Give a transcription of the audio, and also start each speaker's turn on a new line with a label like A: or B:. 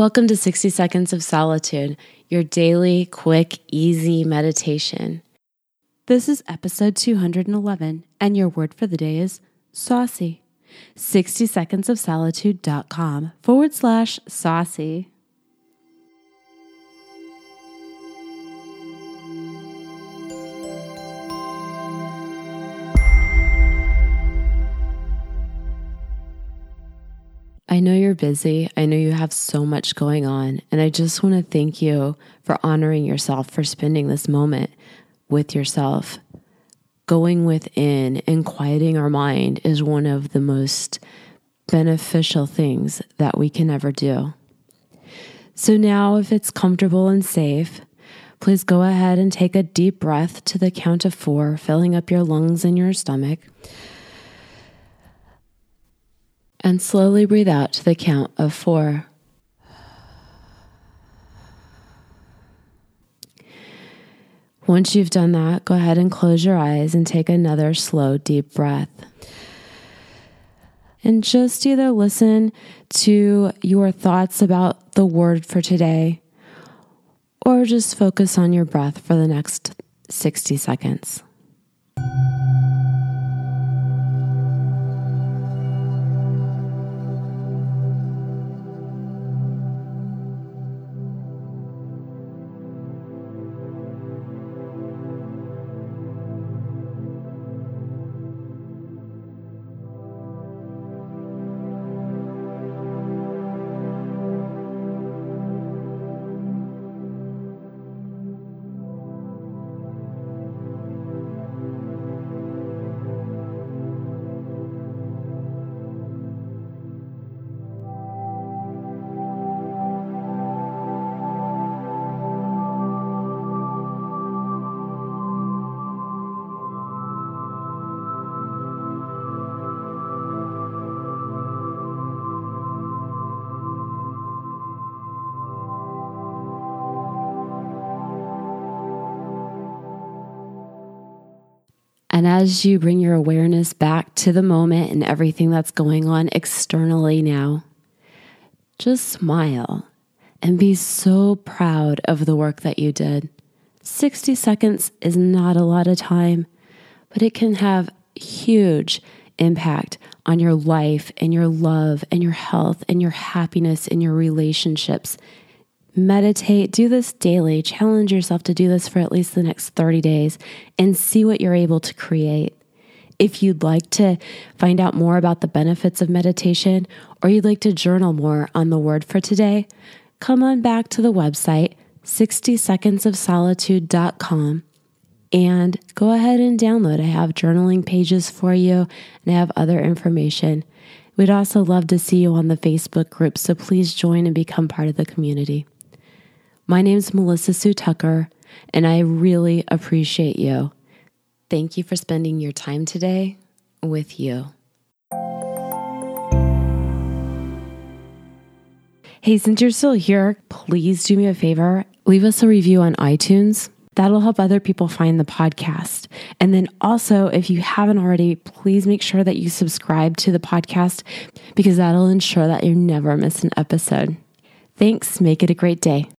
A: Welcome to 60 Seconds of Solitude, your daily, quick, easy meditation.
B: This is episode 211, and your word for the day is saucy. 60secondsofsolitude.com/saucy.
A: I know you're busy. I know you have so much going on, and I just want to thank you for honoring yourself, for spending this moment with yourself. Going within and quieting our mind is one of the most beneficial things that we can ever do. So now, if it's comfortable and safe, please go ahead and take a deep breath to the count of 4, filling up your lungs and your stomach. And slowly breathe out to the count of 4. Once you've done that, go ahead and close your eyes and take another slow, deep breath. And just either listen to your thoughts about the word for today, or just focus on your breath for the next 60 seconds. And as you bring your awareness back to the moment and everything that's going on externally now, just smile and be so proud of the work that you did. 60 seconds is not a lot of time, but it can have huge impact on your life and your love and your health and your happiness and your relationships. Meditate, do this daily, challenge yourself to do this for at least the next 30 days and see what you're able to create. If you'd like to find out more about the benefits of meditation, or you'd like to journal more on the word for today, come on back to the website, 60secondsofsolitude.com, and go ahead and download. I have journaling pages for you, and I have other information. We'd also love to see you on the Facebook group, so please join and become part of the community. My name is Melissa Sue Tucker, and I really appreciate you. Thank you for spending your time today with you. Hey, since you're still here, please do me a favor. Leave us a review on iTunes. That'll help other people find the podcast. And then also, if you haven't already, please make sure that you subscribe to the podcast, because that'll ensure that you never miss an episode. Thanks. Make it a great day.